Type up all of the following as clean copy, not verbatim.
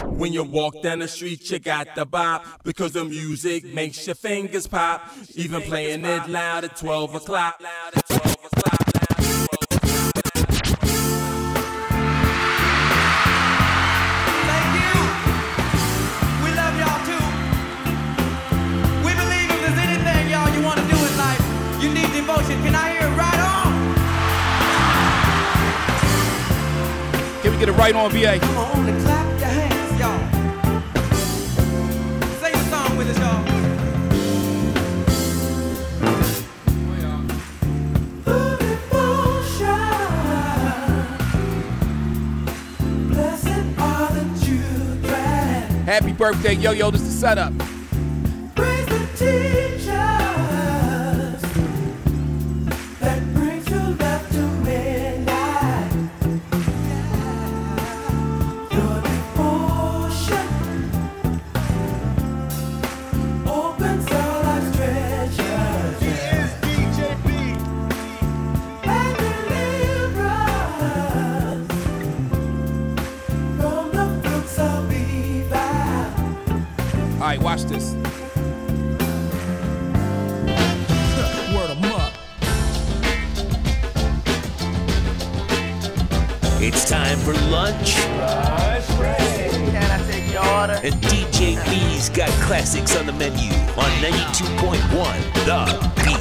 When you walk down the street, you got the bop, because the music makes your fingers pop. Even playing it loud at 12 o'clock. Can I hear it right on? Can we get it right on, BA? Come on and clap your hands, y'all. Sing a song with us, y'all. Blessed are the children. Happy birthday, Yo-Yo. This is the setup. Praise the teachers. All right, watch this. Word 'em up. It's time for lunch. Can I take your order? And DJ B's got classics on the menu on 92.1 The Beat.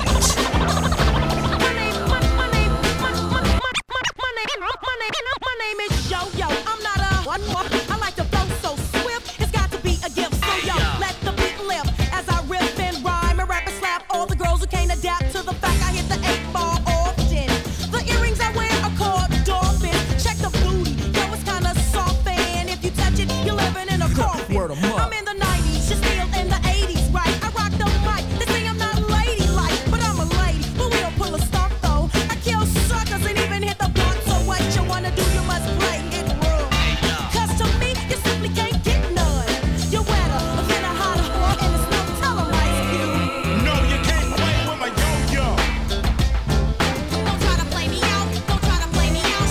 My name is Yo-Yo. I'm not a one-more. I like to flow so swift. It's got to be a gift. So yo, let the beat lift as I riff and rhyme and rap and slap all the girls who can't adapt to the fact I hit the 8-ball often. The earrings I wear are called dolphins. Check the booty, yo, it's kinda soft, and if you touch it, you're living in a coffin. Word 'em up. I'm in the 90s, you're still in the 80s, right? I rock the mic. They say I'm not ladylike, but I'm a lady. But we'll pull a stunt though. I kill suckers and even hit the blunt. So what you wanna do? You must play it real. 'Cause to me, you simply can't get none. You're wetter than a hot whore, and it's no telling Ice Cube. No, you can't play with my yo-yo. Don't try to play me out. Don't try to play me out.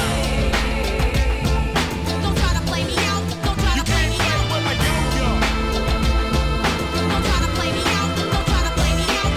Don't try to play me out. Don't try You to play can't me play out. with my yo-yo. Don't try to play me out. Don't try to play me out.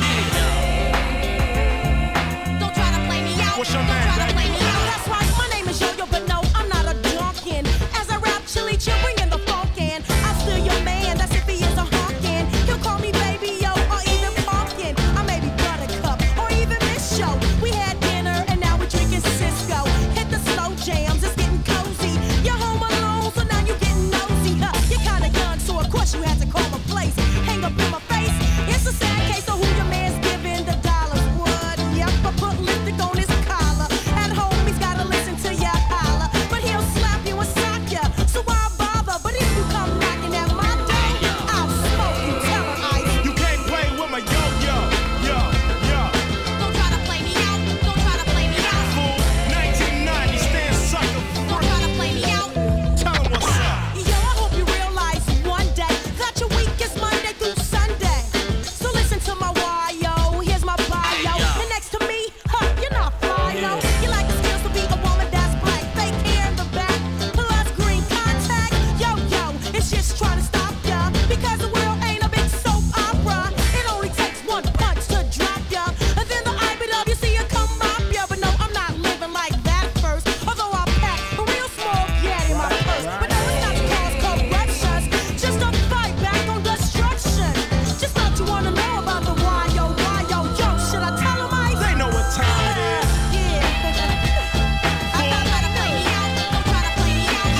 Don't try to play me out. What's your Don't name, try to baby? play me out. That's right, my name is Yo-Yo, but no, I'm not a drunken. As I rap chili chill, bringing the funk in. I'm still your man, that's if he is a honkin'. He'll call me baby, yo, or even pumpkin. I may be Buttercup, or even Miss Show. We had dinner, and now we're drinking Cisco. Hit the slow jams, it's getting cozy. You're home alone, so now you're getting nosy. Huh? You're kinda young, so of course you had to call my place. Hang up in my face. It's a sad case of who your man's giving the dollars. What? Yep, I put lipstick on his collar. At home, he's gotta listen to ya holler. But he'll slap you and sock ya. So why bother? But if you come knocking at my door, I'll smoke you, tell her Ice. You can't play with my yo-yo. Yo, yo. Don't try to play me out. Don't try to play me out. Fool, 1990, stand sucker. Don't try to play me out. Tell 'em what's up. Yo, I hope you realize one day that your week is Monday through Sunday. So listen to my yo, here's my bio. And next to me, huh, you're not fly, no. You like the skills to be a woman that's black. Fake hair in the back, plus green contact. Yo, it's just trying to stop ya. Because the world ain't a big soap opera. It only takes one punch to drop ya. And then the IBW see you come up ya. But no, I'm not living like that first. Although I pack a real small gat in my purse. But no, it's not to cause corruptions. Just a fight back on destruction. Just thought you wanna know about the why, yo. Should I tell 'em I? They know what time it is. Yeah. I thought try to play me out. Don't try to play me out.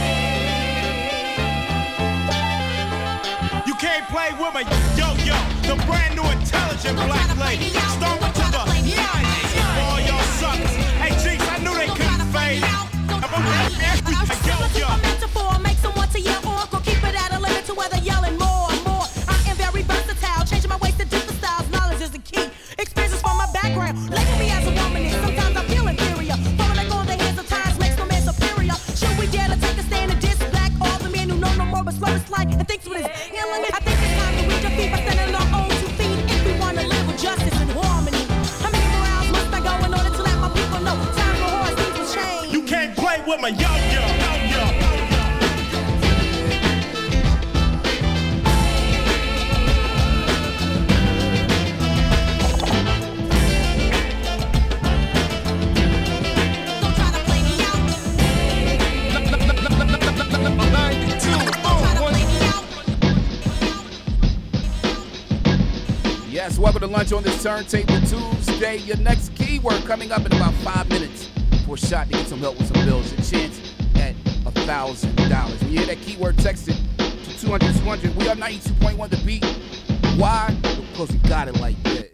You can't play with my yo-yo. The brand new intelligent black lady. Stomping to the 90s for all y'all suckers. Hey, Jinx, I knew they couldn't fade. Yo-yo. Make someone to yell or go keep it at a limit to whether yelling more and more. I am very versatile, changing my ways to different styles. Knowledge is the key. Experiences from my background. Label me as a woman, and sometimes I feel inferior. Falling like on the hands of times makes no man superior. Should we dare to take a stand and diss back all the men who know no more but slow as light and thinks with his yelling? I think it's time to reach our feet by standing on our own 2 feet if we want to live with justice and harmony. How many more hours must I go in order to let my people know time for horse things will change? You can't play with my yo-yo. Yo-yo. to lunch on this Turntable Tuesday. Your next keyword coming up in about 5 minutes. For a shot to get some help with some bills. Your chance at $1,000. When you hear that keyword, text it to 200-200. We are 92.1 The Beat. Why? Because we got it like that.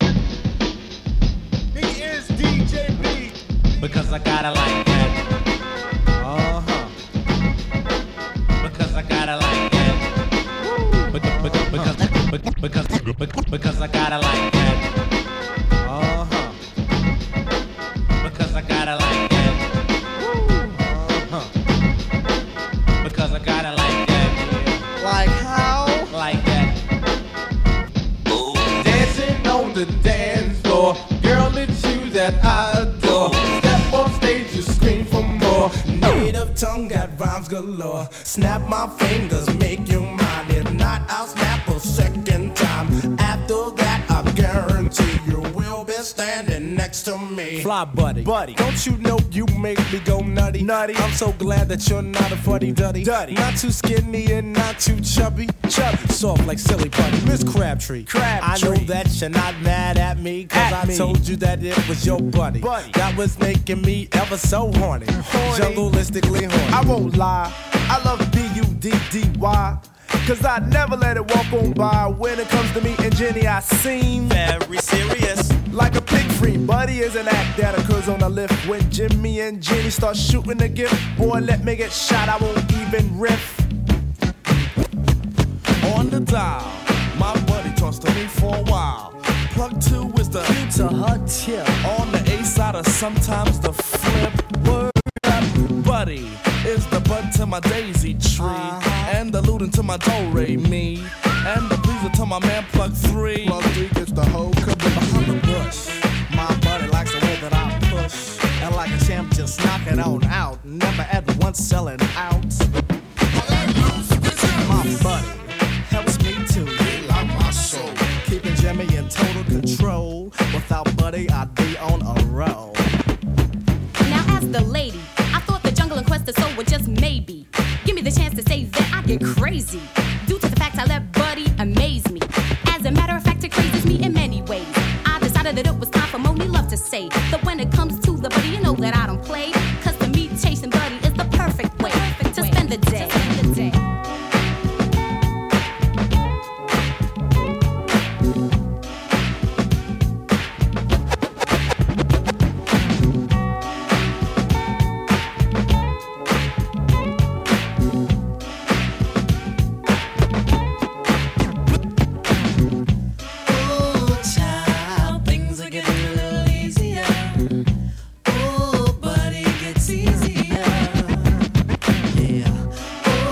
He is DJ B. Because I got it like that. Uh-huh. Because I got it like that. Because I got it like that. Uh-huh. Because I got it like that. Uh-huh. Because I got it like that. Like how? Like that. Dancing on the dance floor. Girl, it's you that I adore. Step on stage, you scream for more. Native tongue got rhymes galore. Snap my fingers, make you mine. If not, I'll snap a second time. After that, I guarantee you will be standing next to me. Fly buddy. Don't you know you make me go nutty? I'm so glad that you're not a fuddy-duddy. Not too skinny and not too chubby. Soft like silly putty. Miss Crabtree. I know that you're not mad at me, cause I told you that it was your buddy. That was making me ever so horny. Jungleistically horny. I won't lie, I love B-U-D-D-Y, cause I never let it walk on by. When it comes to me and Jenny, I seem Very serious. like a pig free. Buddy is an act that occurs on the lift. When Jimmy and Jenny start shooting the gift, boy, let me get shot, I won't even riff. On the dial, my buddy talks to me for a while. Plug 2 is the to her tip. On the A side or sometimes the flip. Word up, buddy is the bud to my daisy tree. And the looting to my do-re-mi. And the pleaser to my man Plug 3. Plug 3 gets the whole caboose. Behind the bush, my buddy likes the way that I push. And like a champ, just knock it on out. Never at once selling out. My buddy helps me to relock my soul. Keeping Jimmy in total control. Without buddy, I'd be on a roll. Now as the lady, I thought the jungle and quest of soul were just maybe. Give me the chance to say that I get crazy. Due to the fact I let Buddy amaze me. As a matter of fact, it crazes me in many ways. I decided that it was time for Moni Love to say that when it comes to the Buddy, you know that I don't play. Cause to me, chasing Buddy is the perfect way to spend the day. Buddy gets easier. Yeah.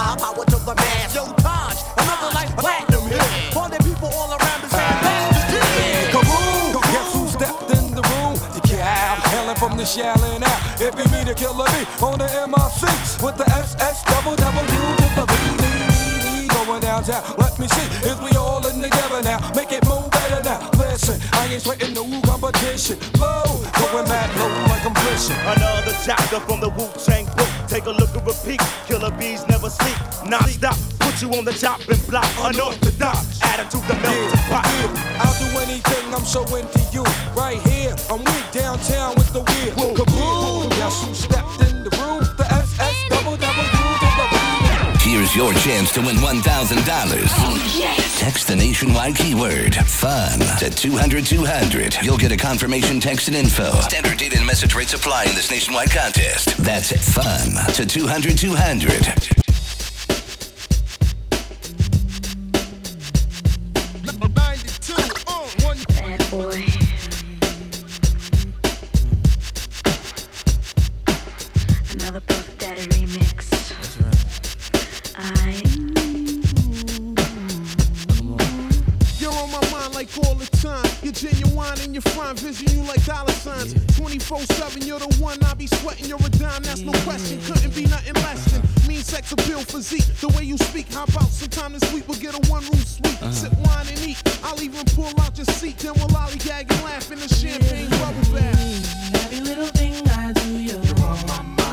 high, power to the mass. Yo, Taj, another like platinum hit. All the people all around us saying that's Kaboom! Guess who stepped in the room? The cow, hailing from the Shaolin out. It be me, the killer bee, on the MRC with the SS double to the B. Going downtown, let me see, is we all in together now? Make it move better now. Listen, I ain't sweating no competition. Low, going back low like I'm fishing. Another chapter from the Wu-Tang book. Take a look and repeat. Killer bees never sleep. Non-stop, put you on the chopping block. Unorthodox, attitude the melting pot. I'll do anything, I'm so into you. Right here, I'm weak downtown with the weird. Kaboom! Guess who stepped in the room? The SS double to the B. Here's your chance to win $1,000. Oh, yes. Text the nationwide keyword FUN to 200-200. You'll get a confirmation text and info. Standard data and message rates apply in this nationwide contest. That's FUN to 200-200. Bad boy. Another Puff Daddy remix. You're on my mind like all the time. You're genuine and you're fine. Vision you like dollar signs. 24/7, you're the one I be sweating. You're a dime, that's no question. Couldn't be nothing less than mean sex appeal physique. The way you speak, how about sometime this week we'll get a one-room suite. Sip wine and eat. I'll even pull out your seat. Then we'll lollygag and laugh in the champagne bubble bath. Every little thing I do, you're on my mind.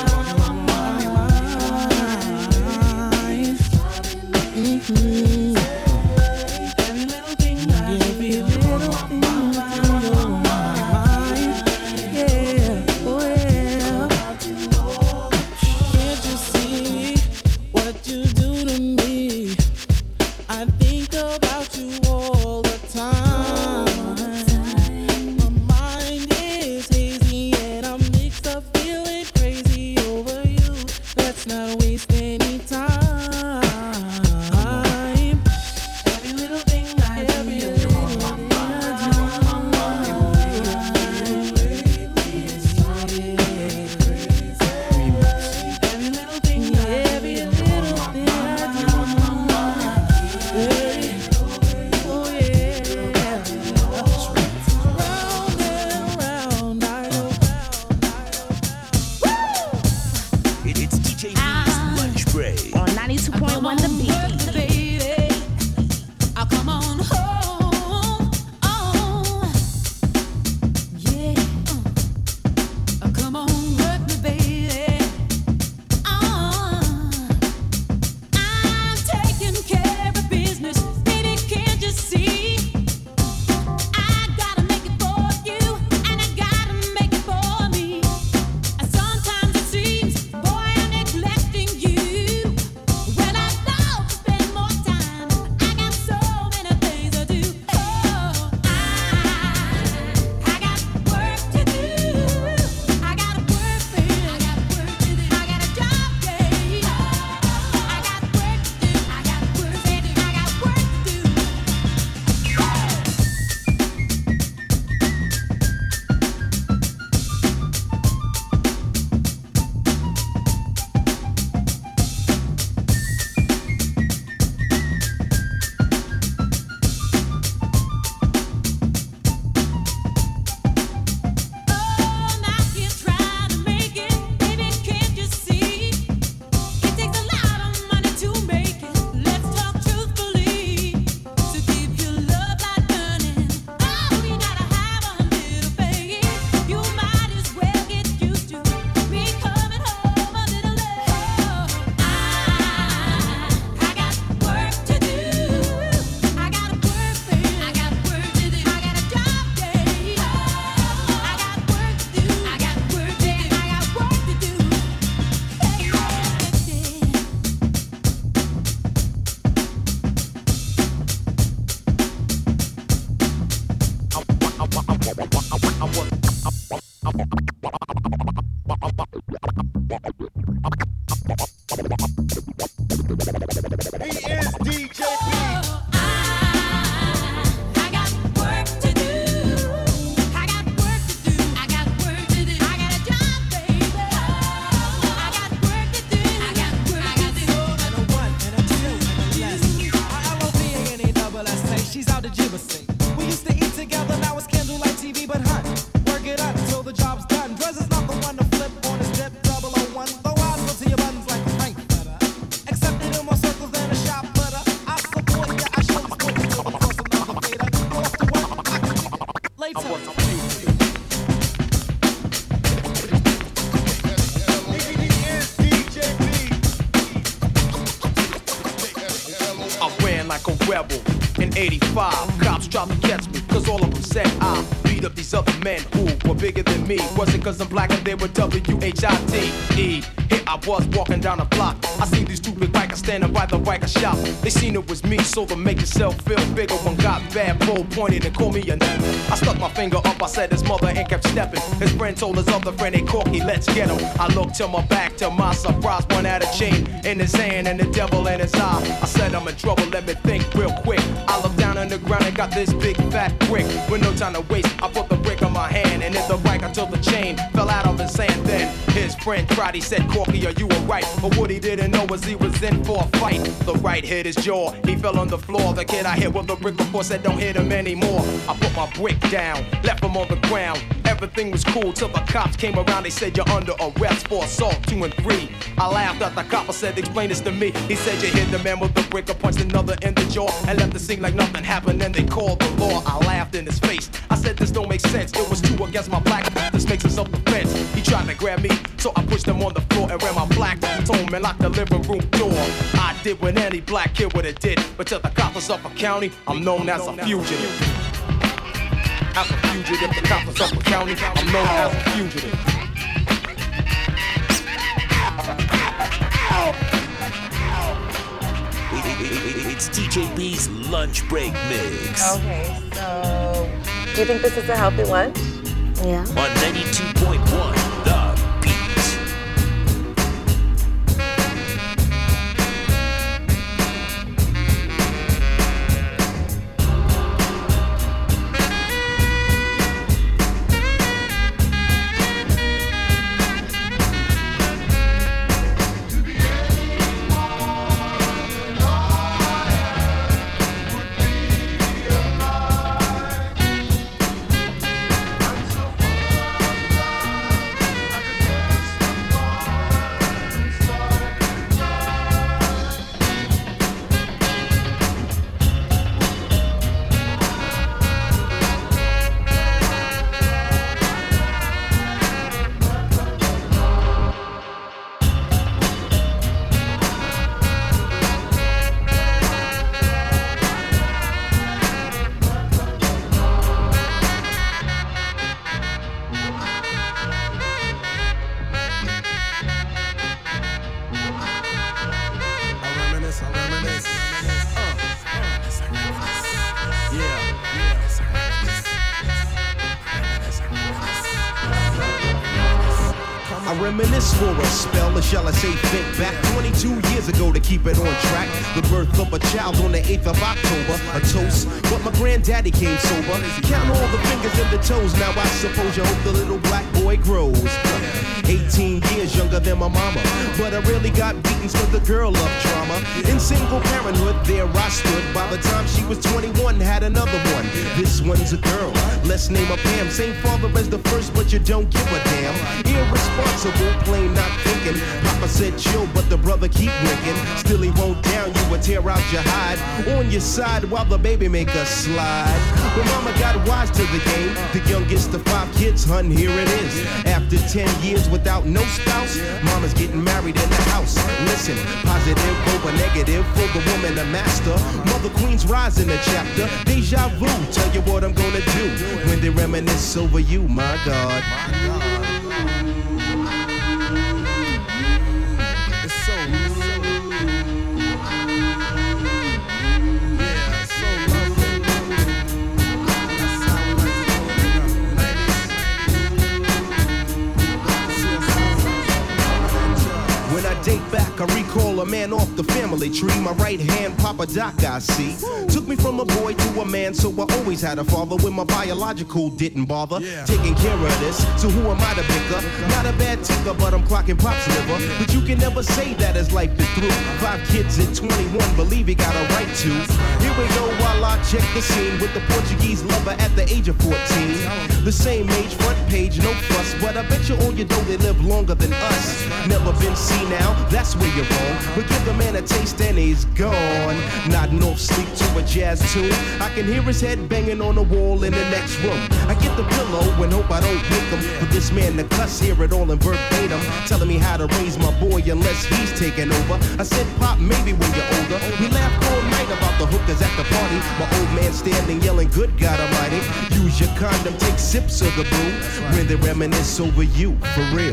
Every little thing I do, every little thing I do, you're on my mind. Yeah, well, can't you see what you do to me? I think about you all the time. My mind is hazy and I'm mixed up, feeling crazy over you. Let's not waste any time. Spend like a rebel. In 85, cops tried to catch me, cause all of them said I beat up these other men who were bigger than me. Was it cause I'm black and they were W-H-I-T-E? Here I was walking down the block. I seen these two big bikers standing by the biker shop. They seen it was me, so to make yourself feel bigger, one got bad, bold, pointed and called me a nigga. I stuck my finger up, I said his mother and kept stepping. His friend told his other friend, hey Corky, let's get him. I looked to my back, to my surprise, one had a chain in his hand and the devil in his eye. I said I'm in trouble, let me think real quick. I looked down on the ground and got this big fat brick. With no time to waste, I put the brick on my hand and hit the bike until the chain fell out of his hand. Then his friend tried, he said, Corky, are you alright? But what he didn't know was he was in for a fight. The right hit his jaw, he fell on the floor. The kid I hit with the brick before said don't hit him anymore. I put my brick down, left him on the ground. Everything was cool till the cops came around. They said you're under arrest for assault 2 and 3. I laughed at the cop, I said explain this to me. He said you hit the man with the brick, I punched another in the jaw and left the scene like nothing happened. Then they called the law. I laughed in his face. I said this don't make sense. It was 2 against my black. This makes us self-defense. He tried to grab me, so I pushed him on the floor and ran my black home and locked the living room door. I did what any black kid would have did, but to the cops of Suffolk County, I'm known as a fugitive. As a fugitive, the cops of Suffolk County, I'm known as a fugitive. It's DJ B's lunch break mix. Okay, so do you think this is a healthy lunch? Yeah. On 92.1, The Beat. Reminisce for a spell, or shall I say think back 22 years ago to keep it on track. The birth of a child on the 8th of October, a toast, but my granddaddy came sober. Count all the fingers and the toes, now I suppose you hope the little black boy grows. 18 years younger than my mama, but I really got beaten so the girl loved drama. In single parenthood, there I stood. By the time she was 21, had another one. This one's a girl, let's name her Pam. Same father as the first, but you don't give a damn. Irresponsible, plain not thinking. Papa said chill, but the brother keep winking. Still he won't down you or tear out your hide. On your side while the baby make a slide. But mama got wise to the game. The youngest of 5 kids, hun, here it is. After 10 years without no spouse, mama's getting married in the house. Listen, positive over negative for the woman, the master. Mother Queen's rise in the chapter. Deja vu, tell you what I'm gonna do when they reminisce over you, my God. Date back, I recall a man off the family tree. My right hand, Papa Doc, I see. Took me from a boy to a man, so I always had a father when my biological didn't bother. Taking care of this, so who am I to pick up? Not a bad ticker, but I'm clocking Pop's liver. But you can never say that as life is through. 5 kids at 21, believe he got a right to. Here we go while I check the scene with the Portuguese lover at the age of 14. The same age, front page, no fuss, but I bet you all you know they live longer than us. Never been seen now, that's where you're wrong. But give the man a taste and he's gone. Nodding off sleep to a jazz tune. I can hear his head banging on the wall in the next room. I get the pillow and hope I don't wake him. But this man to cuss, hear it all in verbatim, telling me how to raise my boy unless he's taking over. I said, Pop, maybe when you're older. We laughed all night about the hook cause at the party, my old man standing yelling, good God Almighty. Use your condom, take sips of the brew. When they reminisce over you, for real.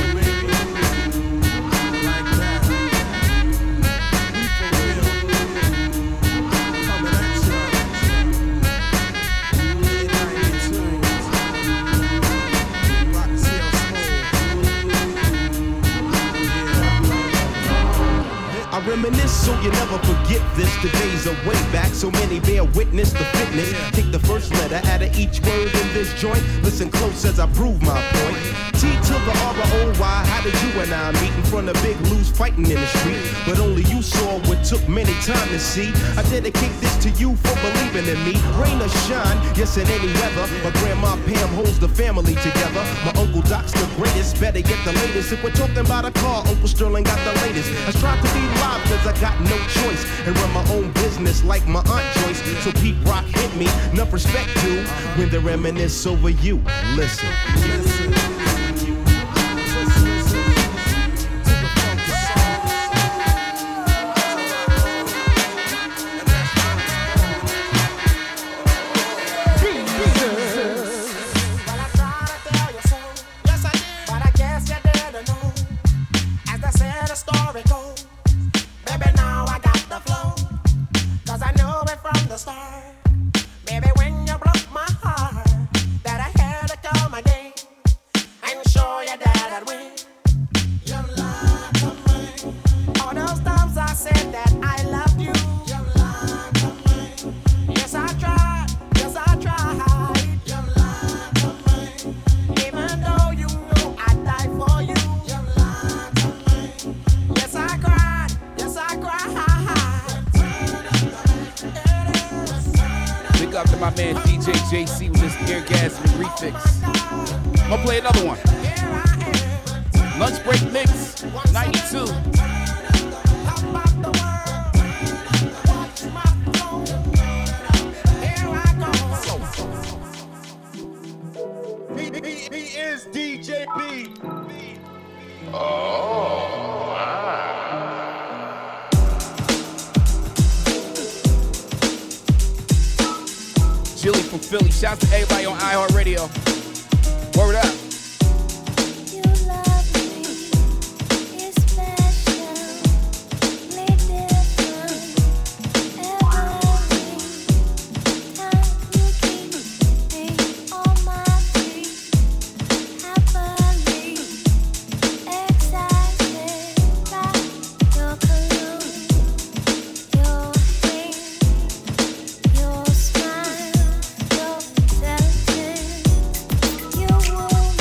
I reminisce so you never forget this. The days are way back, so many bear witness the fitness. Take the first letter out of each word in this joint. Listen close as I prove my point. T to the R-O-Y, how did you and I meet in front of Big Lou's fighting in the street? But only you saw what took many time to see. I dedicate this to you for believing in me. Rain or shine, yes in any weather. My grandma Pam holds the family together. My Uncle Doc's the greatest, better get the latest. If we're talking about a car, Uncle Sterling got the latest. I strive to be live cause I got no choice. And run my own business like my Aunt Joyce. So Pete Rock hit me, enough respect to. When they reminisce over you, listen. JC with this Airgasm refix. I'm gonna play another one. Lunch Break Mix, 92. He is DJ B. Jilly from Philly. Shouts to everybody on iHeartRadio. Word up. You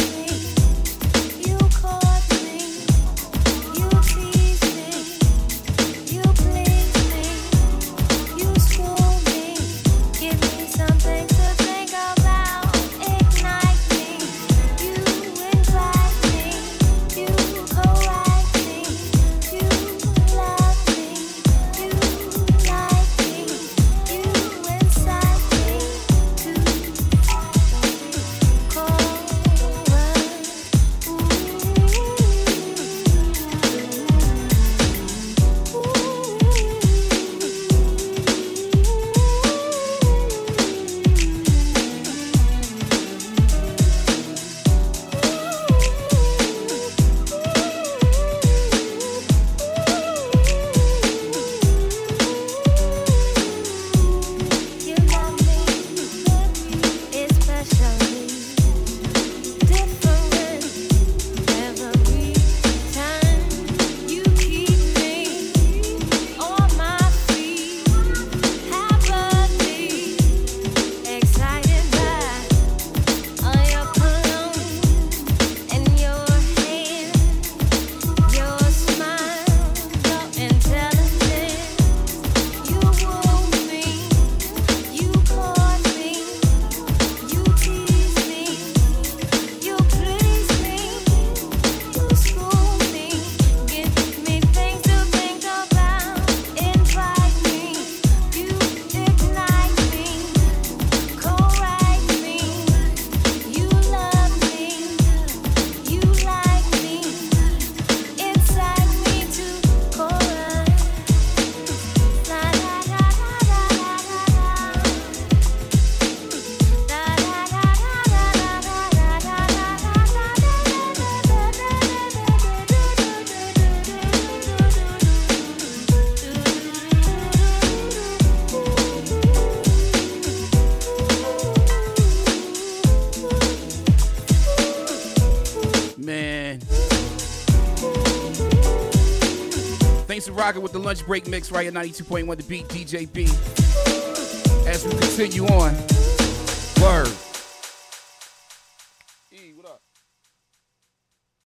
rocking with the lunch break mix right at 92.1 The Beat, DJ B. As we continue on, word.